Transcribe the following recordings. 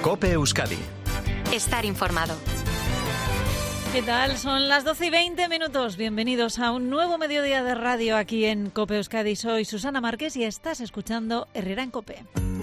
COPE Euskadi. Estar informado. ¿Qué tal? Son las 12:20. Bienvenidos a un nuevo mediodía de radio aquí en COPE Euskadi. Soy Susana Márquez y estás escuchando Herrera en COPE.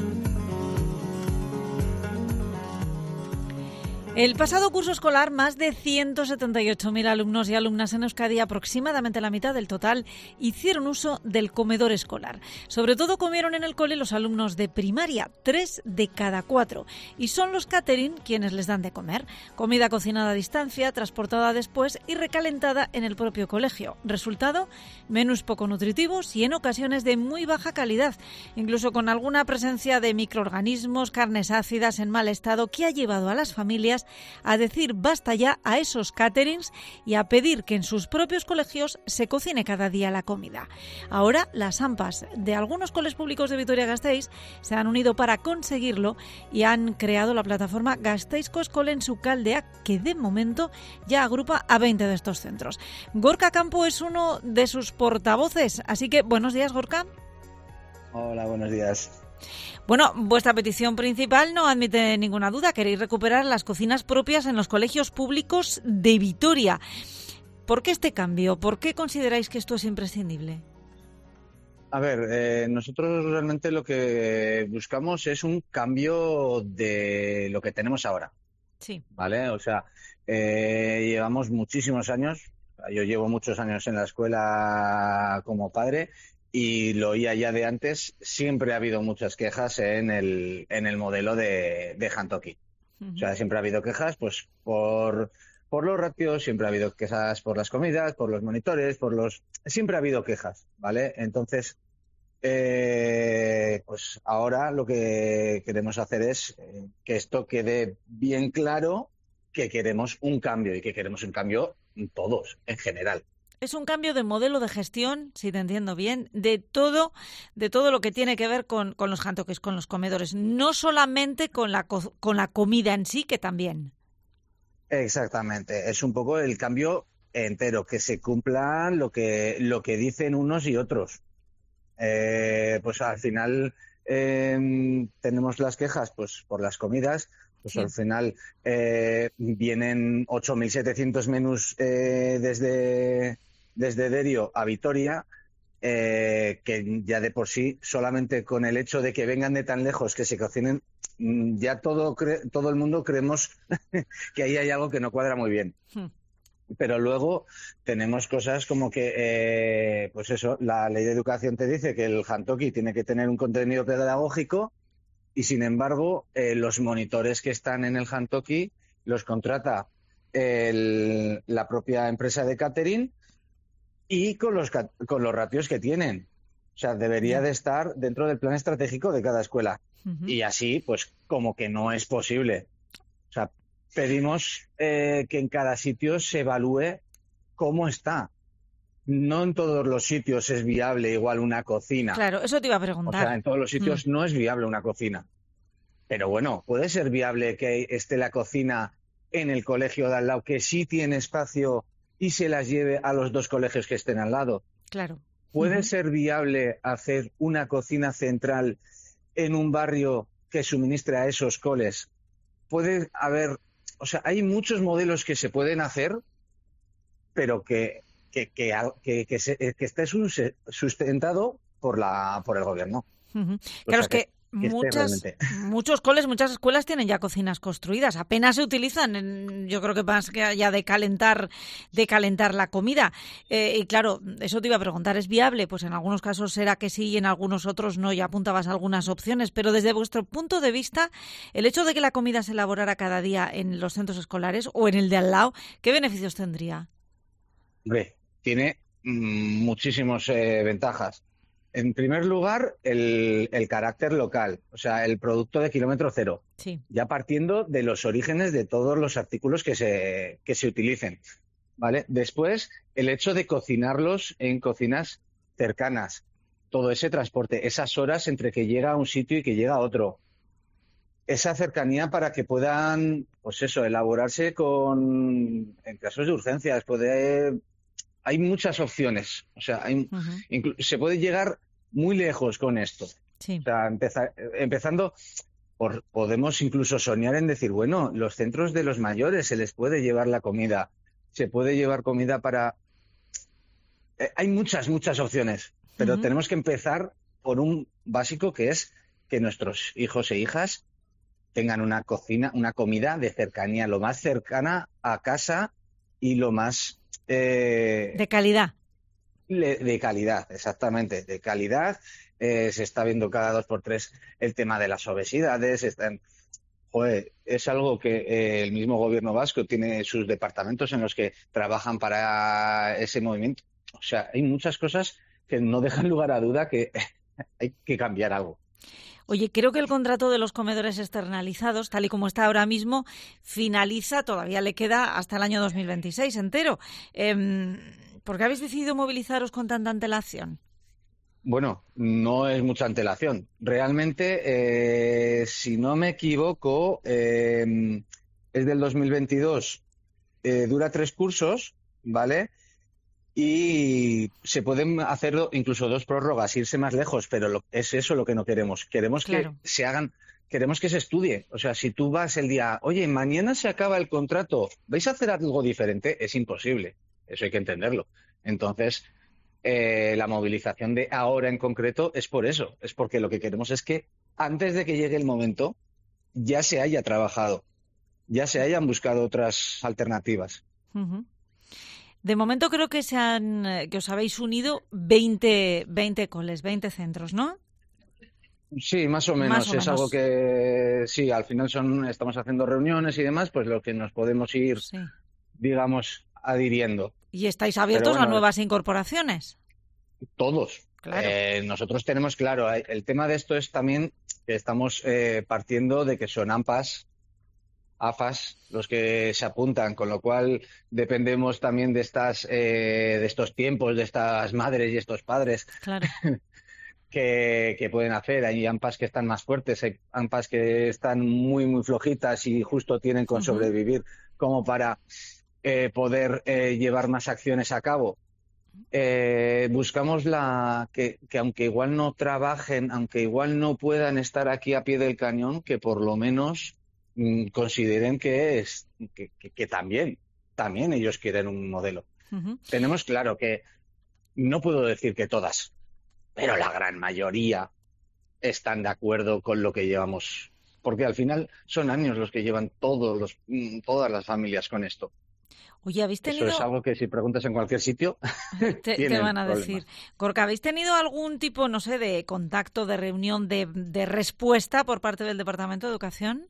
El pasado curso escolar, más de 178.000 alumnos y alumnas en Euskadi, aproximadamente la mitad del total, hicieron uso del comedor escolar. Sobre todo comieron en el cole los alumnos de primaria, 3 de cada 4. Y son los catering quienes les dan de comer. Comida cocinada a distancia, transportada después y recalentada en el propio colegio. Resultado, menús poco nutritivos y en ocasiones de muy baja calidad, incluso con alguna presencia de microorganismos, carnes ácidas en mal estado, que ha llevado a las familias a decir basta ya a esos caterings y a pedir que en sus propios colegios se cocine cada día la comida. Ahora las AMPAs de algunos coles públicos de Vitoria-Gasteiz se han unido para conseguirlo y han creado la plataforma Gasteizko Eskolen Sukaldea, que de momento ya agrupa a 20 de estos centros. Gorka Campo es uno de sus portavoces, así que buenos días, Gorka. Hola, buenos días. Bueno, vuestra petición principal no admite ninguna duda. Queréis recuperar las cocinas propias en los colegios públicos de Vitoria. ¿Por qué este cambio? ¿Por qué consideráis que esto es imprescindible? A ver, nosotros realmente lo que buscamos es un cambio de lo que tenemos ahora. Sí. ¿Vale? O sea, llevamos muchísimos años. Yo llevo muchos años en la escuela como padre. Y lo oía ya de antes, siempre ha habido muchas quejas en el modelo de Jantoki. Uh-huh. O sea, siempre ha habido quejas pues por los ratios, siempre ha habido quejas por las comidas, por los monitores, siempre ha habido quejas, ¿vale? Entonces, pues ahora lo que queremos hacer es que esto quede bien claro, que queremos un cambio y que queremos un cambio todos, en general. Es un cambio de modelo de gestión, si te entiendo bien, de todo lo que tiene que ver con los jantokis, con los comedores, no solamente con la comida en sí, que también. Exactamente, es un poco el cambio entero, que se cumplan lo que dicen unos y otros. Pues al final tenemos las quejas pues por las comidas. Pues sí. Al final vienen 8.700 menús desde Derio a Vitoria, que ya de por sí, solamente con el hecho de que vengan de tan lejos, que se cocinen, ya todo el mundo creemos que ahí hay algo que no cuadra muy bien. Pero luego tenemos cosas como que, pues eso, la ley de educación te dice que el jantoki tiene que tener un contenido pedagógico y, sin embargo, los monitores que están en el jantoki los contrata la propia empresa de catering y con los ratios que tienen. O sea, debería de estar dentro del plan estratégico de cada escuela. Uh-huh. Y así, pues, como que no es posible. O sea, pedimos que en cada sitio se evalúe cómo está. No en todos los sitios es viable igual una cocina. Claro, eso te iba a preguntar. O sea, en todos los sitios no es viable una cocina. Pero bueno, puede ser viable que esté la cocina en el colegio de al lado, que sí tiene espacio y se las lleve a los dos colegios que estén al lado. Claro. ¿Puede ser viable hacer una cocina central en un barrio que suministre a esos coles? Puede haber, o sea, hay muchos modelos que se pueden hacer, pero que esté sustentado por el gobierno. Uh-huh. Claro, es que muchos coles, muchas escuelas tienen ya cocinas construidas, apenas se utilizan, yo creo que más que ya de calentar la comida. Y claro, eso te iba a preguntar, ¿es viable? Pues en algunos casos será que sí y en algunos otros no, ya apuntabas algunas opciones, pero desde vuestro punto de vista, el hecho de que la comida se elaborara cada día en los centros escolares o en el de al lado, ¿qué beneficios tendría? Hombre, tiene muchísimas ventajas. En primer lugar, el carácter local, o sea, el producto de kilómetro cero. Sí. Ya partiendo de los orígenes de todos los artículos que se utilicen, ¿vale? Después, el hecho de cocinarlos en cocinas cercanas. Todo ese transporte, esas horas entre que llega a un sitio y que llega a otro. Esa cercanía para que puedan, pues eso, elaborarse en casos de urgencias. Hay muchas opciones. O sea, se puede llegar muy lejos con esto. Sí. O sea, empezando podemos incluso soñar en decir, bueno, los centros de los mayores se les puede llevar la comida, se puede llevar comida para... hay muchas opciones, pero tenemos que empezar por un básico que es que nuestros hijos e hijas tengan una comida de cercanía, lo más cercana a casa y lo más... de calidad. De calidad, exactamente, de calidad. Se está viendo cada 2 por 3 el tema de las obesidades. Es algo que el mismo gobierno vasco tiene sus departamentos en los que trabajan para ese movimiento. O sea, hay muchas cosas que no dejan lugar a duda que hay que cambiar algo. Oye, creo que el contrato de los comedores externalizados, tal y como está ahora mismo, finaliza, todavía le queda hasta el año 2026 entero. ¿Por qué habéis decidido movilizaros con tanta antelación? Bueno, no es mucha antelación. Realmente, si no me equivoco, es del 2022. Dura 3 cursos, ¿vale? Y se pueden hacer incluso 2 prórrogas, irse más lejos, pero es eso lo que no queremos. Queremos que se hagan, queremos que se estudie. O sea, si tú vas el día, oye, mañana se acaba el contrato, ¿vais a hacer algo diferente? Es imposible. Eso hay que entenderlo. Entonces, la movilización de ahora en concreto es por eso. Es porque lo que queremos es que antes de que llegue el momento ya se haya trabajado, ya se hayan buscado otras alternativas. Uh-huh. De momento creo que que os habéis unido 20 coles, 20 centros, ¿no? Sí, más o menos. Es algo que sí, al final estamos haciendo reuniones y demás, pues lo que nos podemos ir, digamos, adhiriendo. ¿Y estáis abiertos a nuevas incorporaciones? Todos. Claro. Nosotros tenemos claro, el tema de esto es también que estamos partiendo de que son AFAS los que se apuntan, con lo cual dependemos también de estos tiempos, de estas madres y estos padres. Claro. que pueden hacer. Hay AMPAs que están más fuertes, hay AMPAs que están muy flojitas y justo tienen con sobrevivir como para poder llevar más acciones a cabo. Buscamos que aunque igual no trabajen, aunque igual no puedan estar aquí a pie del cañón, que por lo menos consideren que también ellos quieren un modelo. Tenemos claro que no puedo decir que todas, pero la gran mayoría están de acuerdo con lo que llevamos, porque al final son años los que llevan todas las familias con esto. Oye, ¿habéis tenido...? Eso es algo que si preguntas en cualquier sitio te van a decir. Gorka, ¿habéis tenido algún tipo, no sé, de contacto, de reunión, de respuesta por parte del Departamento de Educación?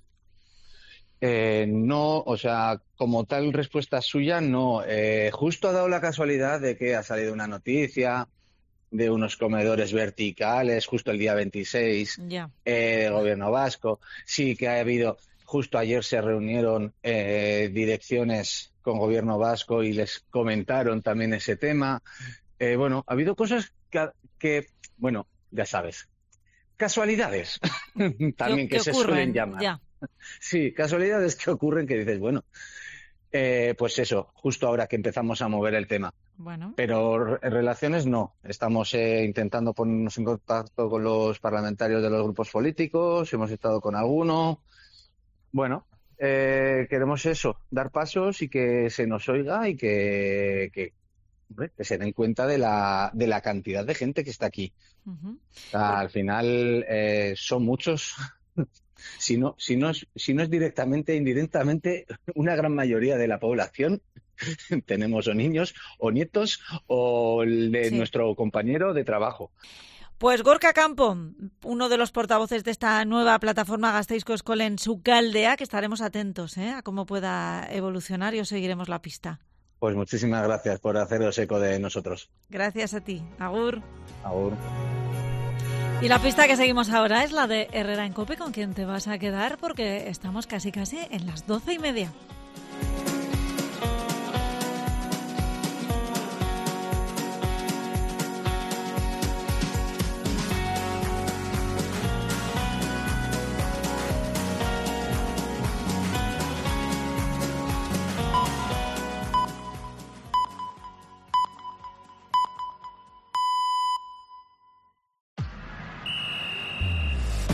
No, o sea, como tal respuesta suya, no. Justo ha dado la casualidad de que ha salido una noticia de unos comedores verticales justo el día 26 del gobierno vasco. Sí que ha habido, justo ayer se reunieron direcciones con gobierno vasco y les comentaron también ese tema. Bueno, ha habido cosas que bueno, ya sabes, casualidades también que se suelen llamar. Ya. Sí, casualidades que ocurren que dices, bueno, pues eso, justo ahora que empezamos a mover el tema. Bueno. Pero en relaciones no. Estamos intentando ponernos en contacto con los parlamentarios de los grupos políticos, hemos estado con alguno. Bueno, queremos eso, dar pasos y que se nos oiga y que se den cuenta de la cantidad de gente que está aquí. O sea, al final son muchos. Si no es directamente, indirectamente, una gran mayoría de la población tenemos o niños o nietos o nuestro compañero de trabajo. Pues Gorka Campo, uno de los portavoces de esta nueva plataforma Gasteizko Eskolen Sukaldea, que estaremos atentos a cómo pueda evolucionar y os seguiremos la pista. Pues muchísimas gracias por haceros eco de nosotros. Gracias a ti. Agur. Agur. Y la pista que seguimos ahora es la de Herrera en Cope, con quien te vas a quedar porque estamos casi en las 12:30.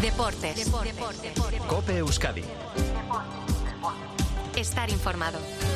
Deportes. COPE Euskadi. Estar informado.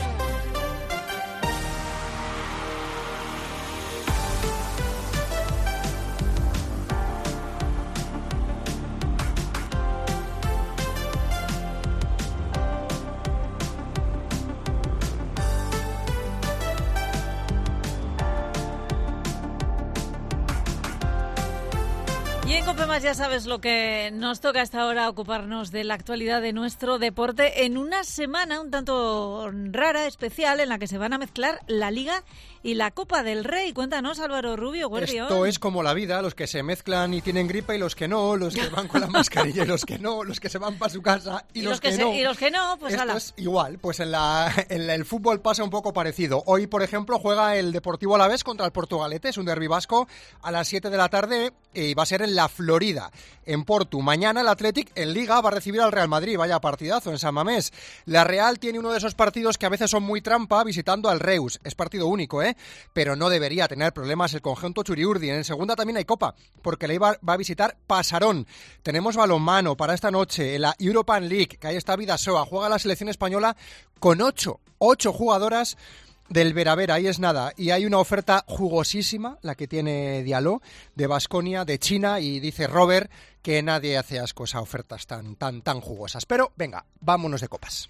Y en COPE Más ya sabes lo que nos toca hasta ahora, ocuparnos de la actualidad de nuestro deporte en una semana un tanto rara, especial, en la que se van a mezclar la Liga y la Copa del Rey. Cuéntanos, Álvaro Rubio, Guardión. Esto es como la vida, los que se mezclan y tienen gripe y los que no, los que van con la mascarilla y los que no, los que se van para su casa y los que no. Y los que no, pues esto ala. es igual, pues en el fútbol pasa un poco parecido. Hoy, por ejemplo, juega el Deportivo Alavés contra el Portugalete, es un derbi vasco a las 7 de la tarde y va a ser en la Florida, en Portu. Mañana el Athletic en Liga va a recibir al Real Madrid, vaya partidazo en San Mamés. La Real tiene uno de esos partidos que a veces son muy trampa visitando al Reus, es partido único, pero no debería tener problemas el conjunto Churiurdi. En segunda también hay Copa, porque le va a visitar Pasarón. Tenemos balonmano para esta noche en la European League, que ahí está Vidasoa, juega la selección española con 8 jugadoras del Veravera, ahí es nada. Y hay una oferta jugosísima, la que tiene Diallo, de Baskonia, de China, y dice Robert que nadie hace ascos a ofertas tan jugosas. Pero venga, vámonos de copas.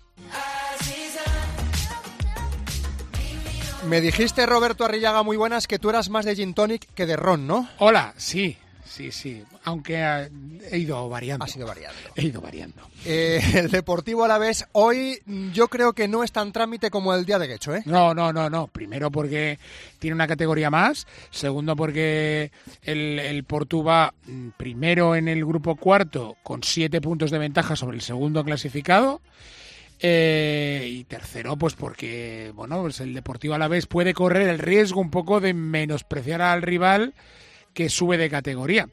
Me dijiste, Roberto Arrillaga, muy buenas, que tú eras más de gin tonic que de ron, ¿no? Hola, sí. Aunque he ido variando. Has ido variando. He ido variando. El Deportivo Alavés hoy yo creo que no es tan trámite como el día de Guecho, ¿eh? No. Primero porque tiene una categoría más. Segundo porque el Portu va primero en el grupo cuarto con 7 puntos de ventaja sobre el segundo clasificado. Y tercero, pues porque pues el Deportivo Alavés puede correr el riesgo un poco de menospreciar al rival que sube de categoría.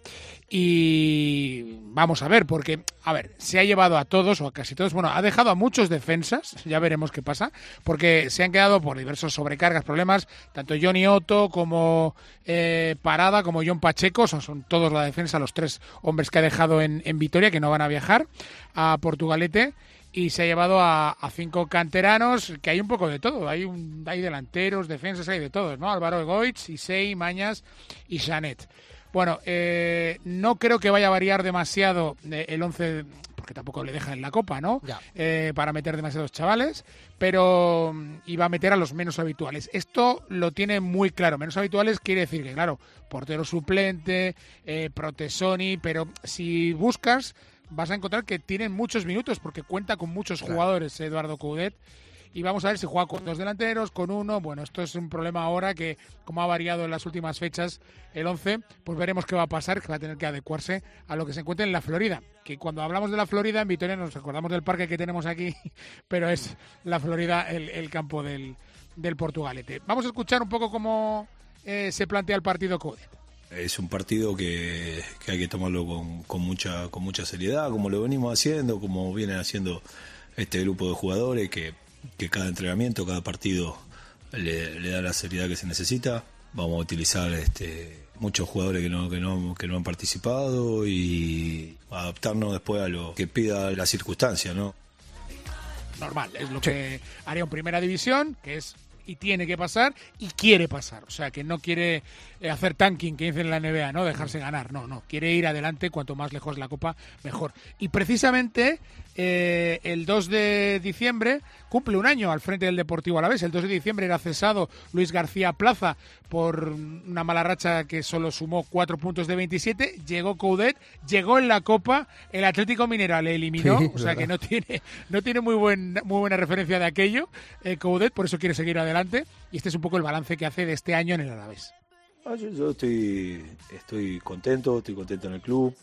Y vamos a ver, porque, se ha llevado a todos, o a casi todos, ha dejado a muchos defensas, ya veremos qué pasa, porque se han quedado por diversos sobrecargas, problemas, tanto Johnny Otto como Parada, como John Pacheco, son todos la defensa, los 3 hombres que ha dejado en Vitoria, que no van a viajar a Portugalete. Y se ha llevado a 5 canteranos, que hay un poco de todo. Hay delanteros, defensas, hay de todos, ¿no? Álvaro Egoitz, Isei, Mañas y Janet. Bueno, no creo que vaya a variar demasiado el 11, porque tampoco le deja en la Copa, ¿no? Para meter demasiados chavales, pero iba a meter a los menos habituales. Esto lo tiene muy claro. Menos habituales quiere decir que, claro, portero suplente, Protesoni, pero si buscas vas a encontrar que tienen muchos minutos porque cuenta con muchos jugadores, Eduardo Coudet, y vamos a ver si juega con 2 delanteros, con 1. Bueno, esto es un problema ahora que, como ha variado en las últimas fechas el 11, pues veremos qué va a pasar, que va a tener que adecuarse a lo que se encuentra en la Florida, que cuando hablamos de la Florida en Vitoria nos acordamos del parque que tenemos aquí, pero es la Florida el campo del Portugalete. Vamos a escuchar un poco cómo se plantea el partido Coudet. Es un partido que hay que tomarlo con mucha seriedad, como lo venimos haciendo, como vienen haciendo este grupo de jugadores, que cada entrenamiento, cada partido le da la seriedad que se necesita. Vamos a utilizar muchos jugadores que no han participado y adaptarnos después a lo que pida la circunstancia, ¿no? Normal, es lo que haría en primera división, que es y tiene que pasar y quiere pasar, o sea que no quiere hacer tanking, que dicen en la NBA, no dejarse ganar, no, quiere ir adelante, cuanto más lejos la Copa mejor. Y precisamente el 2 de diciembre cumple un año al frente del Deportivo Alavés. El 2 de diciembre era cesado Luis García Plaza por una mala racha que solo sumó 4 puntos de 27. Llegó Coudet, llegó en la Copa, el Atlético Minero le eliminó, o sea que no tiene muy buena referencia de aquello Coudet, por eso quiere seguir adelante, y este es un poco el balance que hace de este año en el Alavés. Yo estoy contento en el club,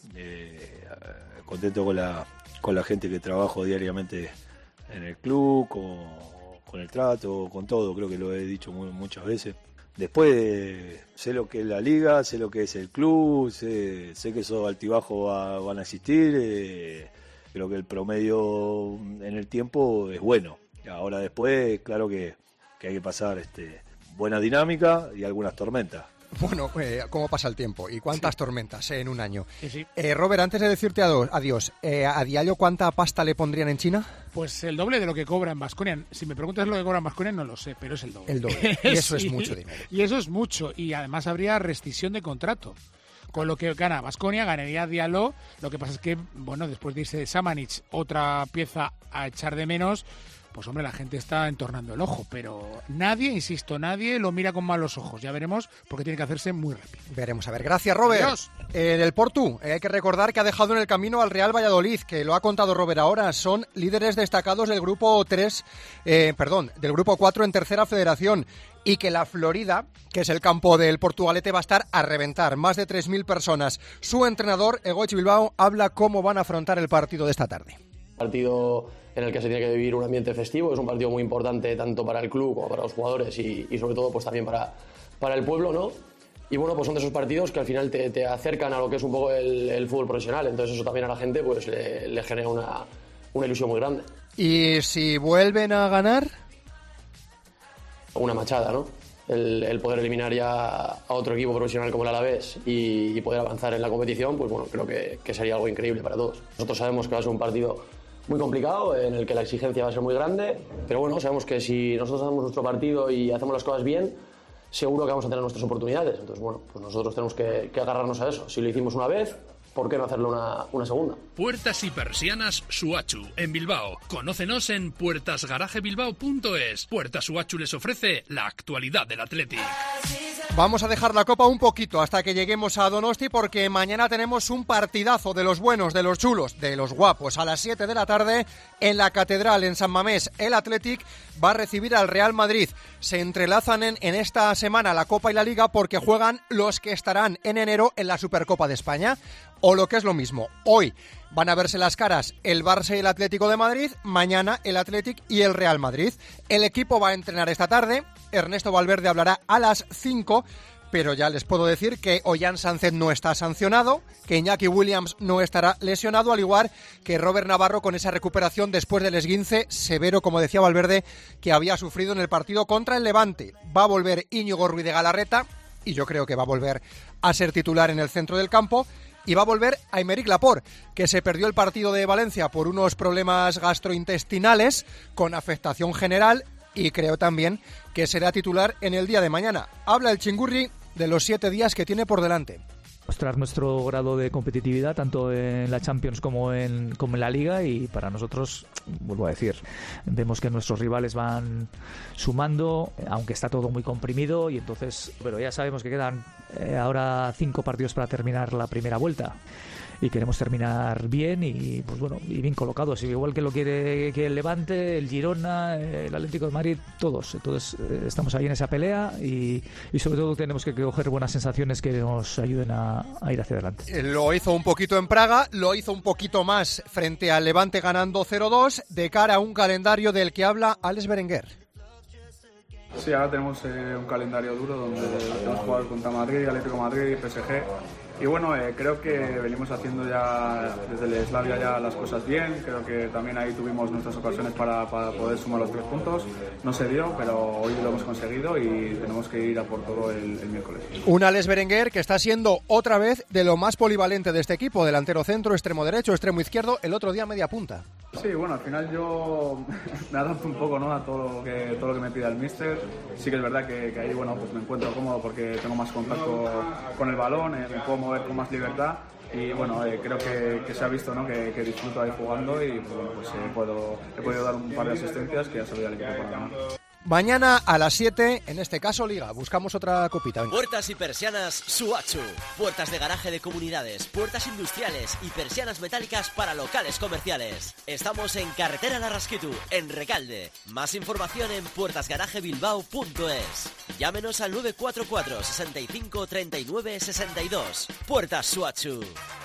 contento con la gente que trabajo diariamente en el club, con el trato, con todo, creo que lo he dicho muchas veces. Después sé lo que es la liga, sé lo que es el club, sé que esos altibajos van a existir, creo que el promedio en el tiempo es bueno. Ahora después, claro que hay que pasar buena dinámica y algunas tormentas. Bueno, cómo pasa el tiempo y cuántas tormentas en un año. Sí. Robert, antes de decirte adiós, ¿a Diallo cuánta pasta le pondrían en China? Pues el doble de lo que cobra en Baskonia. Si me preguntas lo que cobra en Baskonia, no lo sé, pero es el doble. El doble. Y eso es mucho dinero. Y eso es mucho. Y además habría rescisión de contrato. Con lo que gana Baskonia, ganaría Diallo. Lo que pasa es que, bueno, después de irse Samanic, otra pieza a echar de menos, pues hombre, la gente está entornando el ojo. Pero nadie, insisto, nadie lo mira con malos ojos. Ya veremos, porque tiene que hacerse muy rápido. Veremos, a ver. Gracias, Robert. Adiós. El Portu, hay que recordar que ha dejado en el camino al Real Valladolid, que lo ha contado Robert ahora. Son líderes destacados del grupo 4 en tercera federación. Y que la Florida, que es el campo del Portugalete, va a estar a reventar. Más de 3.000 personas. Su entrenador, Egoich Bilbao, habla cómo van a afrontar el partido de esta tarde. Partido en el que se tiene que vivir un ambiente festivo. Es un partido muy importante tanto para el club como para los jugadores y sobre todo pues también para el pueblo, ¿no? Y bueno, pues son de esos partidos que al final te acercan a lo que es un poco el fútbol profesional. Entonces eso también a la gente pues le genera una ilusión muy grande. ¿Y si vuelven a ganar? Una machada, ¿no? El poder eliminar ya a otro equipo profesional como el Alavés y poder avanzar en la competición, pues bueno, creo que sería algo increíble para todos. Nosotros sabemos que va a ser un partido muy complicado, en el que la exigencia va a ser muy grande, pero bueno, sabemos que si nosotros hacemos nuestro partido y hacemos las cosas bien, seguro que vamos a tener nuestras oportunidades. Entonces, bueno, pues nosotros tenemos que agarrarnos a eso. Si lo hicimos una vez, ¿por qué no hacerlo una segunda? Puertas y persianas Suachu, en Bilbao. Conócenos en puertasgarajebilbao.es. Puertas Suachu les ofrece la actualidad del Athletic. Vamos a dejar la copa un poquito hasta que lleguemos a Donosti, porque mañana tenemos un partidazo de los buenos, de los chulos, de los guapos. A las 7 de la tarde en la Catedral, en San Mamés, el Athletic va a recibir al Real Madrid. Se entrelazan en esta semana la Copa y la Liga porque juegan los que estarán en enero en la Supercopa de España. O lo que es lo mismo, hoy van a verse las caras el Barça y el Atlético de Madrid, mañana el Athletic y el Real Madrid. El equipo va a entrenar esta tarde, Ernesto Valverde hablará a las 5, pero ya les puedo decir que Ollán Sánchez no está sancionado, que Iñaki Williams no estará lesionado, al igual que Robert Navarro con esa recuperación después del esguince severo, como decía Valverde, que había sufrido en el partido contra el Levante. Va a volver Íñigo Ruiz de Galarreta, y yo creo que va a volver a ser titular en el centro del campo. Y va a volver a Aymeric Laporte, que se perdió el partido de Valencia por unos problemas gastrointestinales con afectación general, y creo también que será titular en el día de mañana. Habla el Chingurri de los 7 días que tiene por delante. Mostrar nuestro grado de competitividad tanto en la Champions como en la Liga, y para nosotros, vuelvo a decir, vemos que nuestros rivales van sumando, aunque está todo muy comprimido, y entonces, pero ya sabemos que quedan ahora 5 partidos para terminar la primera vuelta. Y queremos terminar bien y pues bueno, y bien colocados, igual que lo quiere que el Levante, el Girona, el Atlético de Madrid, todos. Entonces estamos ahí en esa pelea y sobre todo tenemos que coger buenas sensaciones que nos ayuden a ir hacia adelante. Lo hizo un poquito en Praga, lo hizo un poquito más frente al Levante ganando 0-2, de cara a un calendario del que habla Alex Berenguer. Sí, ahora tenemos un calendario duro donde tenemos que jugar contra Madrid, Atlético de Madrid, PSG. Y bueno, creo que venimos haciendo ya desde el Slavia ya las cosas bien. Creo que también ahí tuvimos nuestras ocasiones para poder sumar los 3 puntos. No se dio, pero hoy lo hemos conseguido y tenemos que ir a por todo el miércoles. Un Alex Berenguer que está siendo otra vez de lo más polivalente de este equipo. Delantero centro, extremo derecho, extremo izquierdo, el otro día media punta. Sí, bueno, al final yo me adapto un poco, ¿no?, a todo lo que me pida el míster. Sí que es verdad que ahí, bueno, pues me encuentro cómodo porque tengo más contacto con el balón, me puedo mover con más libertad y bueno, creo que se ha visto, ¿no?, que disfruto ahí jugando y pues, bueno, pues he podido dar un par de asistencias que ha servido al equipo para ganar. Mañana a las 7, en este caso Liga, buscamos otra copita. Venga. Puertas y persianas Suachu. Puertas de garaje de comunidades, puertas industriales y persianas metálicas para locales comerciales. Estamos en Carretera Larrasquitu, en Recalde. Más información en puertasgarajebilbao.es. Llámenos al 944 65 39 62. Puertas Suachu.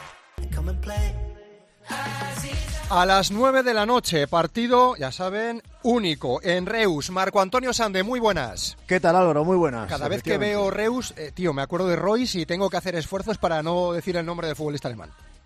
A las 9 de la noche, partido, ya saben, único en Reus. Marco Antonio Sande, muy buenas. ¿Qué tal, Álvaro? Muy buenas. Cada vez que veo Reus, tío, me acuerdo de Royce y tengo que hacer esfuerzos para no decir el nombre del futbolista alemán.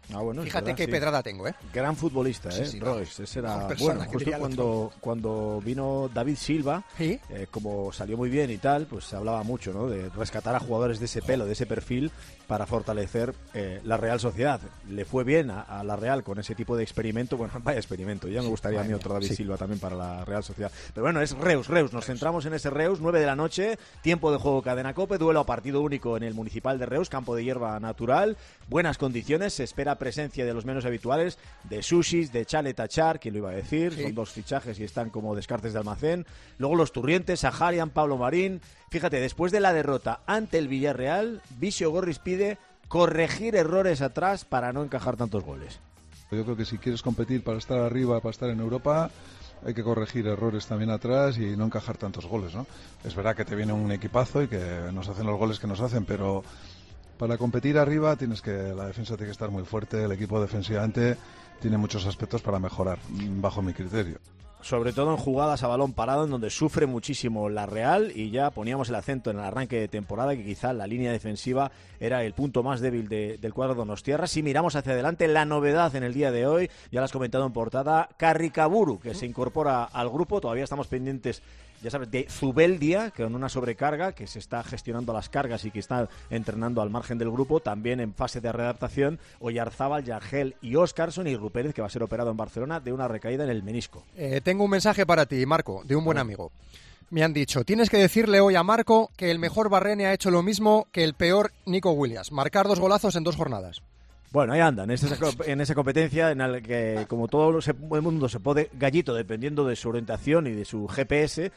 Bueno, fíjate qué pedrada tengo, ¿eh? Gran futbolista, Sí, Royce. Ese era bueno, justo cuando vino David Silva, ¿sí? Como salió muy bien y tal, pues se hablaba mucho, ¿no? De rescatar a jugadores de ese pelo, de ese perfil, para fortalecer la Real Sociedad. Le fue bien a la Real con ese tipo de experimento. Bueno, vaya experimento. Ya me gustaría a mí otro David Silva también para la Real Sociedad. Pero bueno, es Reus. Nos centramos en ese Reus, 9 de la noche, tiempo de juego Cadena COPE, duelo a partido único en el Municipal de Reus, campo de hierba natural, buenas condiciones, se espera presencia de los menos habituales, de Sushis, de Chale Tachar, ¿quién lo iba a decir? Sí. Son 2 fichajes y están como descartes de almacén. Luego los Turrientes, Saharian, Pablo Marín. Fíjate, después de la derrota ante el Villarreal, Visio Gorris pide corregir errores atrás para no encajar tantos goles. Yo creo que si quieres competir para estar arriba, para estar en Europa, hay que corregir errores también atrás y no encajar tantos goles, ¿no? Es verdad que te viene un equipazo y que nos hacen los goles que nos hacen, pero para competir arriba la defensa tiene que estar muy fuerte, el equipo defensivamente tiene muchos aspectos para mejorar, bajo mi criterio. Sobre todo en jugadas a balón parado, en donde sufre muchísimo la Real, y ya poníamos el acento en el arranque de temporada que quizá la línea defensiva era el punto más débil del cuadro donostiarra. Si miramos hacia adelante, la novedad en el día de hoy, ya lo has comentado en portada, Carricaburu, que se incorpora al grupo. Todavía estamos pendientes, ya sabes, de Zubeldia, con una sobrecarga, que se está gestionando las cargas y que está entrenando al margen del grupo, también en fase de readaptación, Oyarzábal, Yargel y Óscarson, y Rupérez, que va a ser operado en Barcelona de una recaída en el menisco. Tengo un mensaje para ti, Marco, de un buen amigo. Me han dicho, tienes que decirle hoy a Marco que el mejor Barrene ha hecho lo mismo que el peor Nico Williams, marcar 2 golazos en 2 jornadas. Bueno, ahí andan, en esa competencia en la que, como todo el mundo se pone gallito dependiendo de su orientación y de su GPS,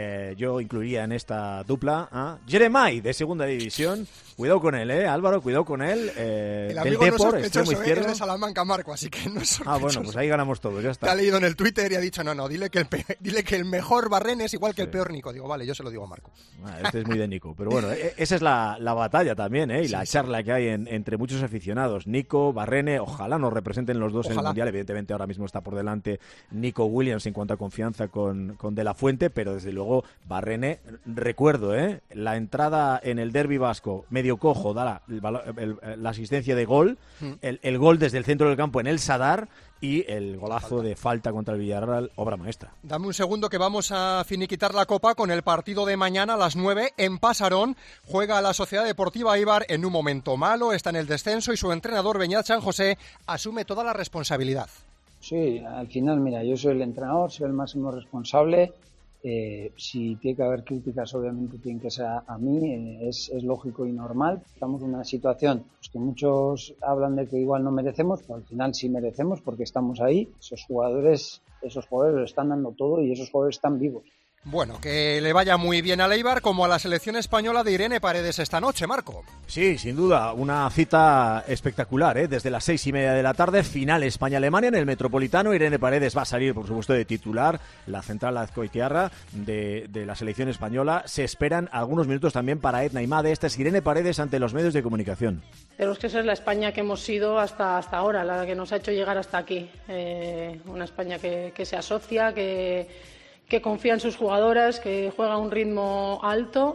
yo incluiría en esta dupla a Jeremai, de segunda división. Cuidado con él, Álvaro, cuidado con él. El amigo del no Depor, sospechoso, extremo izquierdo. Es de Salamanca, Marco, así que no es sospechoso. Bueno, pues ahí ganamos todos, ya está. Te ha leído en el Twitter y ha dicho, no, dile que el mejor Barrene es igual que el peor Nico. Digo, vale, yo se lo digo a Marco. Este es muy de Nico, pero bueno, esa es la batalla también, y la charla que hay entre muchos aficionados. Nico, Barrene, ojalá nos representen los dos en el Mundial. Evidentemente ahora mismo está por delante Nico Williams en cuanto a confianza con De La Fuente, pero desde luego Barrene, recuerdo, la entrada en el derbi vasco, medio cojo, da la asistencia de gol, el gol desde el centro del campo en el Sadar, y el golazo de falta contra el Villarreal, obra maestra. Dame un segundo que vamos a finiquitar la Copa con el partido de mañana a las 9 en Pasarón. Juega la Sociedad Deportiva Eibar en un momento malo, está en el descenso y su entrenador Beñat San José asume toda la responsabilidad. Sí, al final, mira, yo soy el entrenador, soy el máximo responsable. Si tiene que haber críticas, obviamente tienen que ser a mí, es lógico y normal. Estamos en una situación pues, que muchos hablan de que igual no merecemos, pero al final sí merecemos porque estamos ahí. Esos jugadores lo están dando todo y esos jugadores están vivos. Bueno, que le vaya muy bien al Eibar como a la selección española de Irene Paredes esta noche, Marco. Sí, sin duda, una cita espectacular, desde las 6:30 de la tarde, final España-Alemania en el Metropolitano. Irene Paredes va a salir, por supuesto, de titular, la central azcoitiarra de la selección española. Se esperan algunos minutos también para Edna Imade. Esta es Irene Paredes ante los medios de comunicación. Tenemos que ser la España que hemos sido hasta ahora, la que nos ha hecho llegar hasta aquí. Una España que se asocia, que confía en sus jugadoras, que juega a un ritmo alto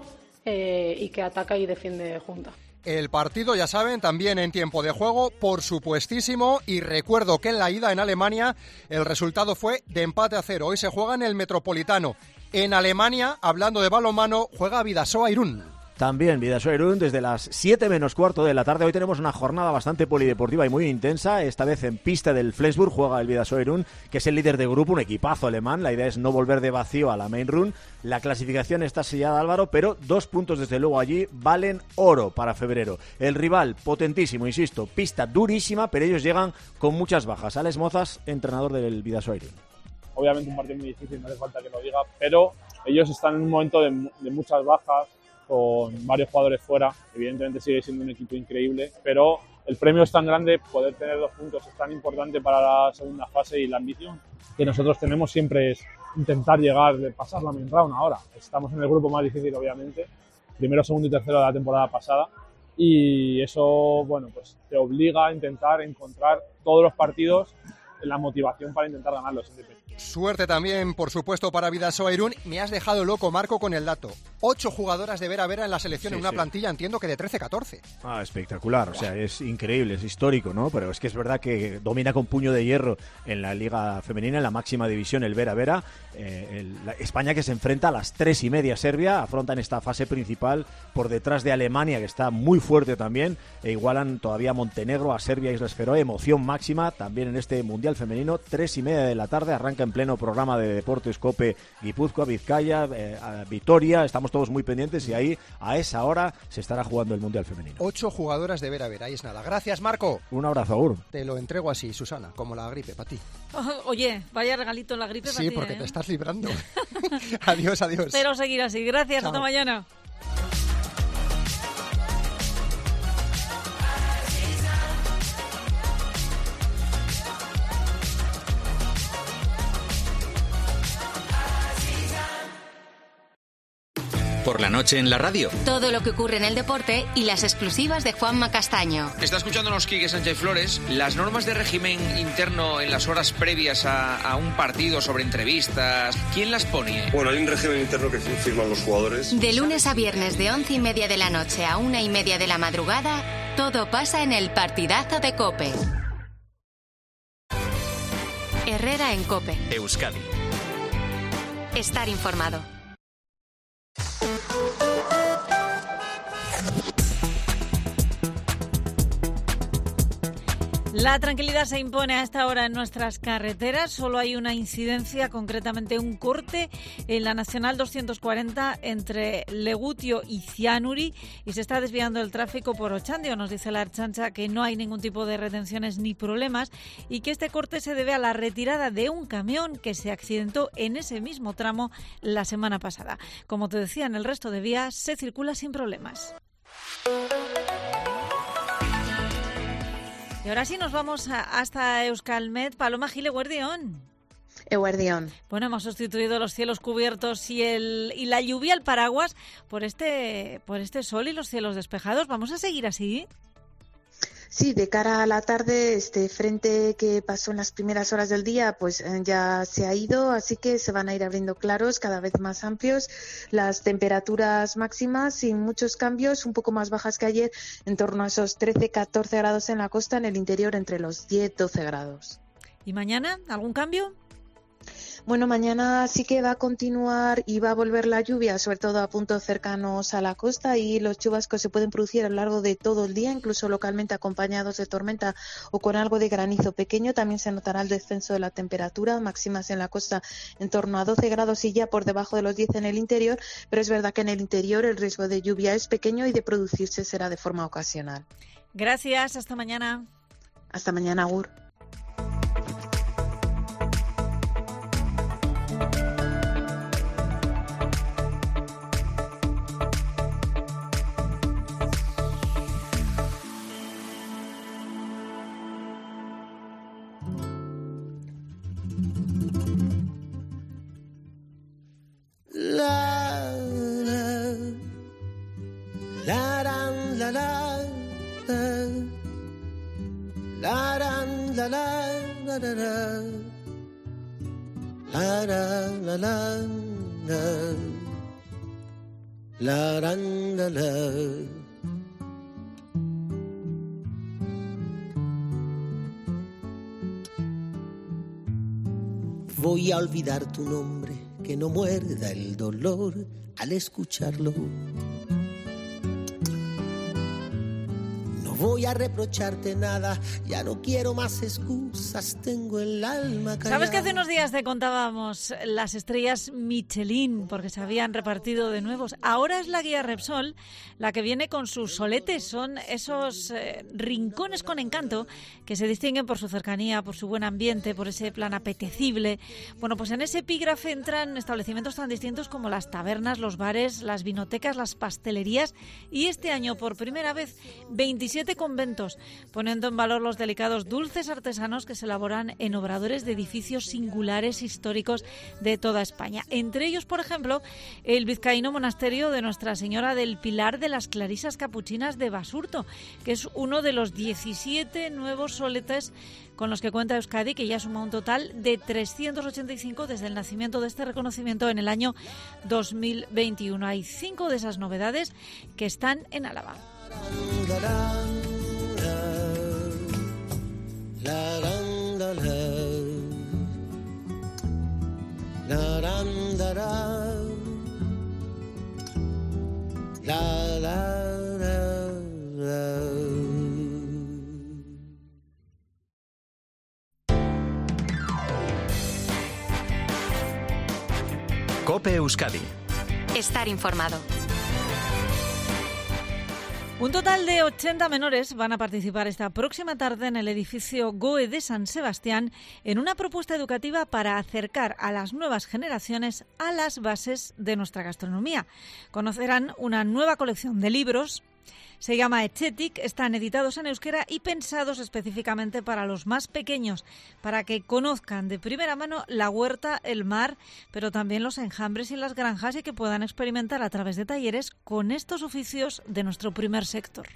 y que ataca y defiende junta. El partido, ya saben, también en tiempo de juego, por supuestísimo, y recuerdo que en la ida en Alemania el resultado fue de empate a 0. Hoy se juega en el Metropolitano. En Alemania, hablando de balonmano, juega Bidasoa Irún. También Bidasoa Irún desde las 7:15 de la tarde. Hoy tenemos una jornada bastante polideportiva y muy intensa. Esta vez en pista del Flensburg juega el Bidasoa Irún, que es el líder de grupo, un equipazo alemán. La idea es no volver de vacío a la main run. La clasificación está sellada, Álvaro, pero 2 puntos desde luego allí valen oro para febrero. El rival potentísimo, insisto, pista durísima, pero ellos llegan con muchas bajas. Alex Mozas, entrenador del Bidasoa Irún. Obviamente un partido muy difícil, no hace falta que lo diga, pero ellos están en un momento de muchas bajas, con varios jugadores fuera. Evidentemente sigue siendo un equipo increíble, pero el premio es tan grande, poder tener 2 puntos es tan importante para la segunda fase, y la ambición que nosotros tenemos siempre es intentar llegar, de pasar la main round ahora. Estamos en el grupo más difícil, obviamente, primero, segundo y tercero de la temporada pasada, y eso, bueno, pues te obliga a intentar encontrar todos los partidos la motivación para intentar ganarlos. Suerte también, por supuesto, para Bidasoa Irún. Me has dejado loco, Marco, con el dato. 8 jugadoras de Vera en la selección en una plantilla, entiendo que de 13-14. Espectacular, o sea, es increíble, es histórico, ¿no? Pero es que es verdad que domina con puño de hierro en la Liga Femenina, en la máxima división, el Vera. España, que se enfrenta a las 3:30 Serbia, afrontan esta fase principal por detrás de Alemania, que está muy fuerte también, e igualan todavía a Montenegro, a Serbia, Islas Feroe. Emoción máxima también en este Mundial Femenino. 3:30 de la tarde, arranca en pleno programa de Deportes COPE Guipúzcoa, Vizcaya, Vitoria. Estamos todos muy pendientes y ahí a esa hora se estará jugando el Mundial Femenino. 8 jugadoras de Vera, ahí es nada. Gracias, Marco. Un abrazo, Agur. Te lo entrego así, Susana, como la gripe, para ti. Oye, vaya regalito la gripe para ti. Sí, porque te estás librando. Adiós. Espero seguir así. Gracias, hasta mañana. Por la noche en la radio. Todo lo que ocurre en el deporte y las exclusivas de Juanma Castaño. Está escuchándonos Quique Sánchez Flores. Las normas de régimen interno en las horas previas a un partido sobre entrevistas, ¿quién las pone? Bueno, hay un régimen interno que firman los jugadores. De lunes a viernes de 11:30 de la noche a 1:30 de la madrugada, todo pasa en el partidazo de COPE. Herrera en COPE. Euskadi. Estar informado. La tranquilidad se impone a esta hora en nuestras carreteras. Solo hay una incidencia, concretamente un corte en la Nacional 240 entre Legutio y Cianuri, y se está desviando el tráfico por Ochandio. Nos dice la Ertzaintza que no hay ningún tipo de retenciones ni problemas y que este corte se debe a la retirada de un camión que se accidentó en ese mismo tramo la semana pasada. Como te decía, en el resto de vías se circula sin problemas. Y ahora sí nos vamos hasta Euskalmet. Paloma Gil, eguerdión. Eguerdión. Bueno, hemos sustituido los cielos cubiertos y la lluvia, el paraguas, por este sol y los cielos despejados. ¿Vamos a seguir así? Sí, de cara a la tarde, este frente que pasó en las primeras horas del día, pues ya se ha ido, así que se van a ir abriendo claros cada vez más amplios. Las temperaturas máximas sin muchos cambios, un poco más bajas que ayer, en torno a esos 13-14 grados en la costa, en el interior entre los 10-12 grados. ¿Y mañana algún cambio? Bueno, mañana sí que va a continuar y va a volver la lluvia, sobre todo a puntos cercanos a la costa, y los chubascos se pueden producir a lo largo de todo el día, incluso localmente acompañados de tormenta o con algo de granizo pequeño. También se notará el descenso de la temperatura, máximas en la costa en torno a 12 grados y ya por debajo de los 10 en el interior, pero es verdad que en el interior el riesgo de lluvia es pequeño y de producirse será de forma ocasional. Gracias, hasta mañana. Hasta mañana, Agur. Voy a olvidar tu nombre, que no muerda el dolor al escucharlo. No voy a reprocharte nada, ya no quiero más excusas, tengo el alma callada. ¿Sabes que hace unos días te contábamos las estrellas Michelin, porque se habían repartido de nuevos? Ahora es la guía Repsol la que viene con sus soletes. Son esos rincones con encanto que se distinguen por su cercanía, por su buen ambiente, por ese plan apetecible. Bueno, pues en ese epígrafe entran establecimientos tan distintos como las tabernas, los bares, las vinotecas, las pastelerías, y este año por primera vez 27 13 conventos, poniendo en valor los delicados dulces artesanos que se elaboran en obradores de edificios singulares históricos de toda España. Entre ellos, por ejemplo, el vizcaíno monasterio de Nuestra Señora del Pilar de las Clarisas Capuchinas de Basurto, que es uno de los 17 nuevos soletes con los que cuenta Euskadi, que ya suma un total de 385 desde el nacimiento de este reconocimiento en el año 2021. Hay 5 de esas novedades que están en Álava. COPE Euskadi. Estar informado. Un total de 80 menores van a participar esta próxima tarde en el edificio GOE de San Sebastián en una propuesta educativa para acercar a las nuevas generaciones a las bases de nuestra gastronomía. Conocerán una nueva colección de libros. Se llama Etxetik, están editados en euskera y pensados específicamente para los más pequeños, para que conozcan de primera mano la huerta, el mar, pero también los enjambres y las granjas y que puedan experimentar a través de talleres con estos oficios de nuestro primer sector.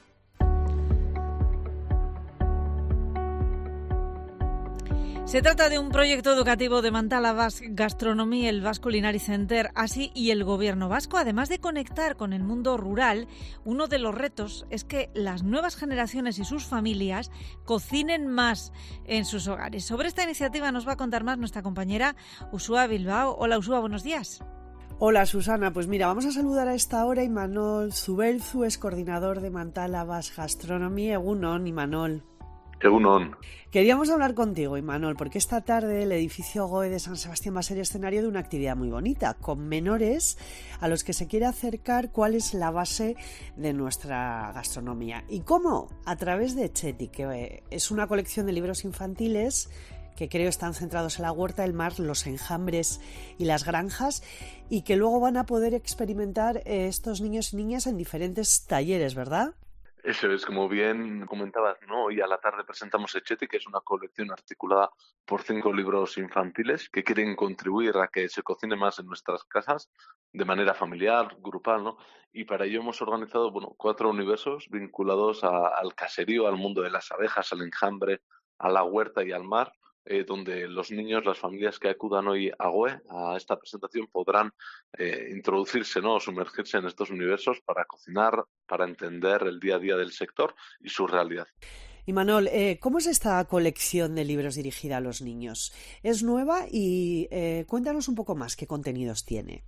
Se trata de un proyecto educativo de Mantala Basque Gastronomy, el Basque Culinary Center, así y el Gobierno vasco. Además de conectar con el mundo rural, uno de los retos es que las nuevas generaciones y sus familias cocinen más en sus hogares. Sobre esta iniciativa nos va a contar más nuestra compañera Uxua Bilbao. Hola Uxua, buenos días. Hola Susana, pues mira, vamos a saludar a esta hora a Imanol Zubelzu, es coordinador de Mantala Basque Gastronomy. Egunon, Imanol. Egunon. Queríamos hablar contigo, Imanol, porque esta tarde el edificio GOE de San Sebastián va a ser escenario de una actividad muy bonita, con menores a los que se quiere acercar cuál es la base de nuestra gastronomía. ¿Y cómo? A través de Etxetik, que es una colección de libros infantiles que creo están centrados en la huerta, el mar, los enjambres y las granjas, y que luego van a poder experimentar estos niños y niñas en diferentes talleres, ¿verdad? Eso es, como bien comentabas, ¿no? Hoy a la tarde presentamos Etxetik, que es una colección articulada por 5 libros infantiles que quieren contribuir a que se cocine más en nuestras casas de manera familiar, grupal, ¿no? Y para ello hemos organizado, 4 universos vinculados al caserío, al mundo de las abejas, al enjambre, a la huerta y al mar, donde los niños, las familias que acudan hoy a GOE, a esta presentación, podrán introducirse, ¿no?, o sumergirse en estos universos para cocinar, para entender el día a día del sector y su realidad. Imanol, ¿cómo es esta colección de libros dirigida a los niños? ¿Es nueva? Y cuéntanos un poco más qué contenidos tiene.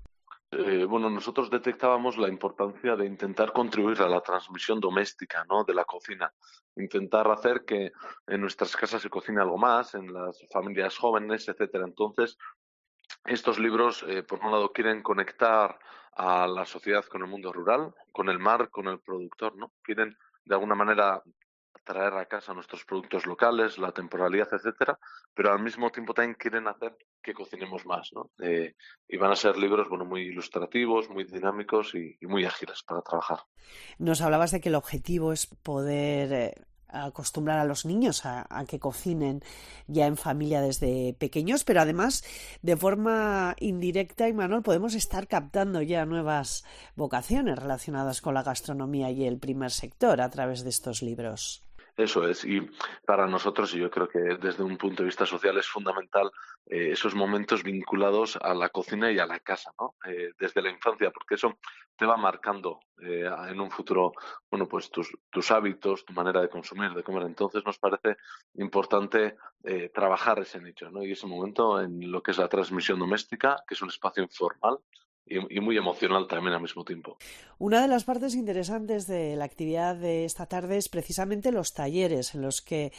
Nosotros detectábamos la importancia de intentar contribuir a la transmisión doméstica, ¿no?, de la cocina. Intentar hacer que en nuestras casas se cocine algo más, en las familias jóvenes, etcétera. Entonces, estos libros, por un lado, quieren conectar a la sociedad con el mundo rural, con el mar, con el productor, ¿no? Quieren, de alguna manera, traer a casa nuestros productos locales, la temporalidad, etcétera, pero al mismo tiempo también quieren hacer que cocinemos más, ¿no? Y van a ser libros, muy ilustrativos, muy dinámicos y muy ágiles para trabajar. Nos hablabas de que el objetivo es poder acostumbrar a los niños a que cocinen ya en familia desde pequeños, pero además de forma indirecta, Imanol, podemos estar captando ya nuevas vocaciones relacionadas con la gastronomía y el primer sector a través de estos libros. Eso es, y para nosotros, y yo creo que desde un punto de vista social es fundamental esos momentos vinculados a la cocina y a la casa, ¿no? Desde la infancia, porque eso te va marcando en un futuro, pues tus hábitos, tu manera de consumir, de comer. Entonces nos parece importante trabajar ese nicho, ¿no? Y ese momento en lo que es la transmisión doméstica, que es un espacio informal y muy emocional también al mismo tiempo. Una de las partes interesantes de la actividad de esta tarde es precisamente los talleres en los que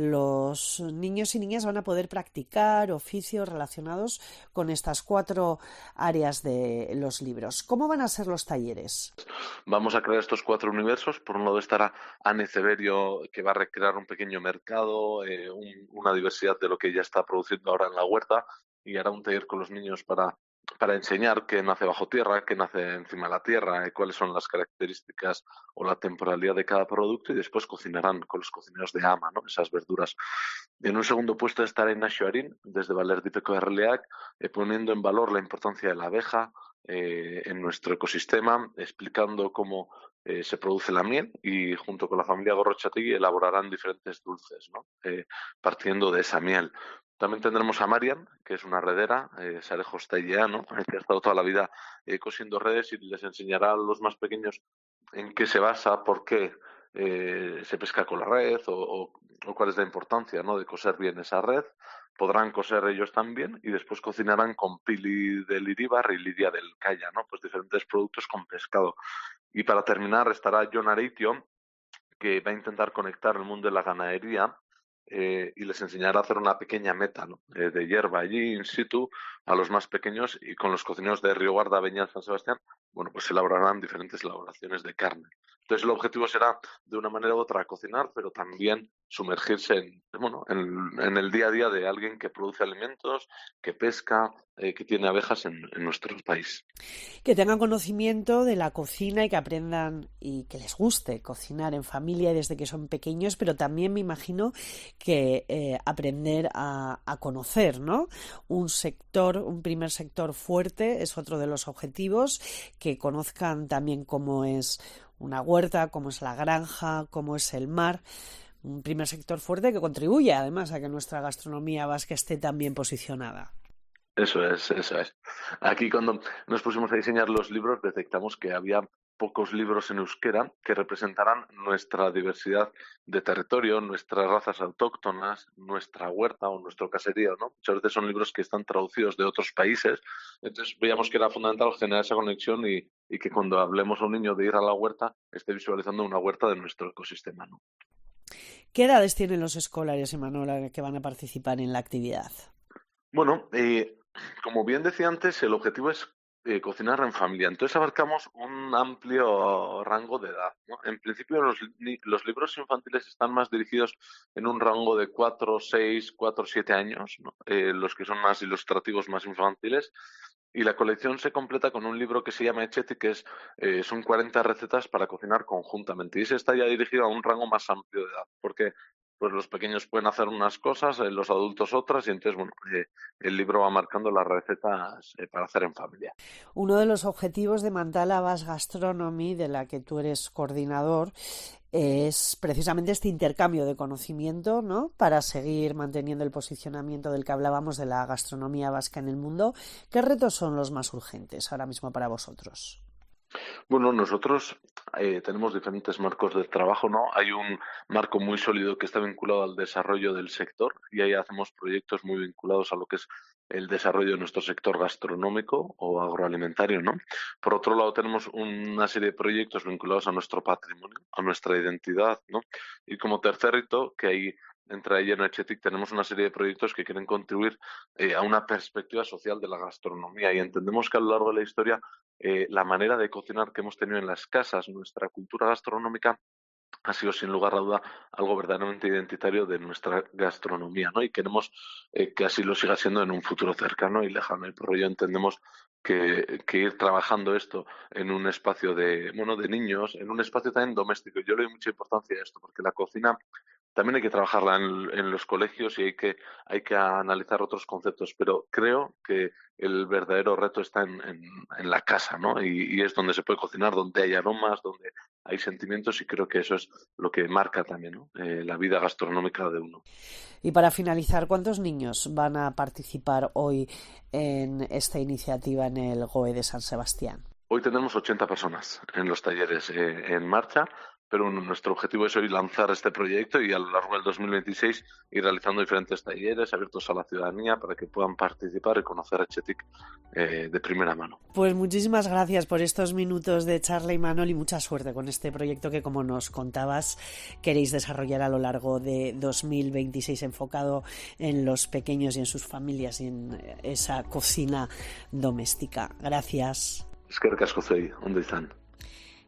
los niños y niñas van a poder practicar oficios relacionados con estas 4 áreas de los libros. ¿Cómo van a ser los talleres? Vamos a crear estos 4 universos. Por un lado estará Anne Ceberio, que va a recrear un pequeño mercado, una diversidad de lo que ella está produciendo ahora en la huerta, y hará un taller con los niños para para enseñar qué nace bajo tierra, qué nace encima de la tierra, cuáles son las características o la temporalidad de cada producto, y después cocinarán con los cocineros de Ama, ¿no? Esas verduras. En un segundo puesto estará Ignacio Arín, desde Valer d'Ipeco de Releac, poniendo en valor la importancia de la abeja en nuestro ecosistema, explicando cómo se produce la miel, y junto con la familia Gorrotxategi elaborarán diferentes dulces, ¿no? Partiendo de esa miel. También tendremos a Marian, que es una redera, Sarejos-Tailleano, que ha estado toda la vida cosiendo redes, y les enseñará a los más pequeños en qué se basa, por qué se pesca con la red o cuál es la importancia, ¿no?, de coser bien esa red. Podrán coser ellos también, y después cocinarán con Pili del Iríbar y Lidia del Calla, ¿no? Pues diferentes productos con pescado. Y para terminar estará Jon Areitio, que va a intentar conectar el mundo de la ganadería y les enseñará a hacer una pequeña meta, ¿no?, de hierba allí in situ a los más pequeños, y con los cocineros de Río Guarda, Beñat, San Sebastián, bueno, pues elaborarán diferentes elaboraciones de carne. Entonces el objetivo será, de una manera u otra, cocinar, pero también sumergirse en el día a día de alguien que produce alimentos, que pesca, que tiene abejas en nuestro país. Que tengan conocimiento de la cocina y que aprendan y que les guste cocinar en familia desde que son pequeños, pero también me imagino que aprender a conocer, ¿no?, un primer sector fuerte es otro de los objetivos, que conozcan también cómo es una huerta, cómo es la granja, cómo es el mar. Un primer sector fuerte que contribuye además a que nuestra gastronomía vasca esté tan bien posicionada. Eso es. Aquí, cuando nos pusimos a diseñar los libros, detectamos que había pocos libros en euskera que representaran nuestra diversidad de territorio, nuestras razas autóctonas, nuestra huerta o nuestro caserío, ¿no? Muchas veces son libros que están traducidos de otros países, entonces veíamos que era fundamental generar esa conexión y que cuando hablemos a un niño de ir a la huerta, esté visualizando una huerta de nuestro ecosistema, ¿no? ¿Qué edades tienen los escolares, Imanol, que van a participar en la actividad? Bueno, como bien decía antes, el objetivo es cocinar en familia. Entonces abarcamos un amplio rango de edad, ¿no? En principio los libros infantiles están más dirigidos en un rango de 4, 6, 4, 7 años, ¿no? Los que son más ilustrativos, más infantiles. Y la colección se completa con un libro que se llama Etxetik, que son 40 recetas para cocinar conjuntamente. Y ese está ya dirigido a un rango más amplio de edad, porque pues los pequeños pueden hacer unas cosas, los adultos otras, y entonces el libro va marcando las recetas para hacer en familia. Uno de los objetivos de Mantala Basque Gastronomy, de la que tú eres coordinador, es precisamente este intercambio de conocimiento, ¿no?, para seguir manteniendo el posicionamiento del que hablábamos de la gastronomía vasca en el mundo. ¿Qué retos son los más urgentes ahora mismo para vosotros? Bueno, nosotros tenemos diferentes marcos de trabajo, ¿no? Hay un marco muy sólido que está vinculado al desarrollo del sector, y ahí hacemos proyectos muy vinculados a lo que es el desarrollo de nuestro sector gastronómico o agroalimentario, ¿no? Por otro lado, tenemos una serie de proyectos vinculados a nuestro patrimonio, a nuestra identidad, ¿no? Y como tercer reto, que hay entre ella y Etxetik, tenemos una serie de proyectos que quieren contribuir a una perspectiva social de la gastronomía, y entendemos que a lo largo de la historia la manera de cocinar que hemos tenido en las casas, nuestra cultura gastronómica, ha sido sin lugar a duda algo verdaderamente identitario de nuestra gastronomía, ¿no? Y queremos que así lo siga siendo en un futuro cercano y lejano. Y por ello entendemos que ir trabajando esto en un espacio de niños, en un espacio también doméstico. Yo le doy mucha importancia a esto, porque la cocina también hay que trabajarla en los colegios y hay que analizar otros conceptos, pero creo que el verdadero reto está en la casa, ¿no? Y es donde se puede cocinar, donde hay aromas, donde hay sentimientos, y creo que eso es lo que marca también, ¿no?, la vida gastronómica de uno. Y para finalizar, ¿cuántos niños van a participar hoy en esta iniciativa en el GOE de San Sebastián? Hoy tenemos 80 personas en los talleres en marcha, pero nuestro objetivo es hoy lanzar este proyecto y a lo largo del 2026 ir realizando diferentes talleres abiertos a la ciudadanía para que puedan participar y conocer a Etxetik de primera mano. Pues muchísimas gracias por estos minutos de charla, Imanol, y mucha suerte con este proyecto que, como nos contabas, queréis desarrollar a lo largo de 2026, enfocado en los pequeños y en sus familias y en esa cocina doméstica. Gracias. Eskerrik asko zuei, ondo izan.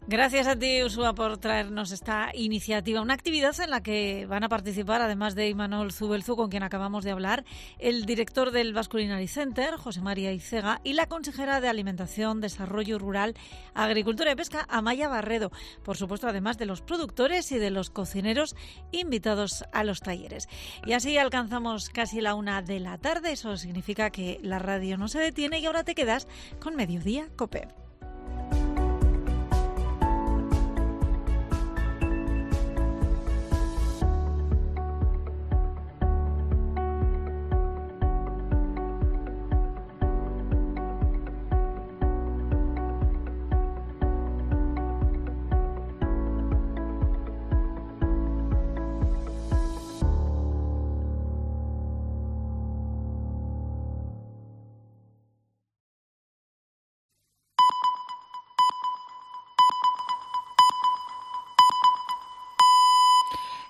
Gracias a ti, Ursúa, por traernos esta iniciativa, una actividad en la que van a participar, además de Imanol Zubelzu, con quien acabamos de hablar, el director del Basque Culinary Center, José María Icega, y la consejera de Alimentación, Desarrollo Rural, Agricultura y Pesca, Amaya Barredo. Por supuesto, además de los productores y de los cocineros invitados a los talleres. Y así alcanzamos casi la 1 de la tarde. Eso significa que la radio no se detiene y ahora te quedas con Mediodía COPE.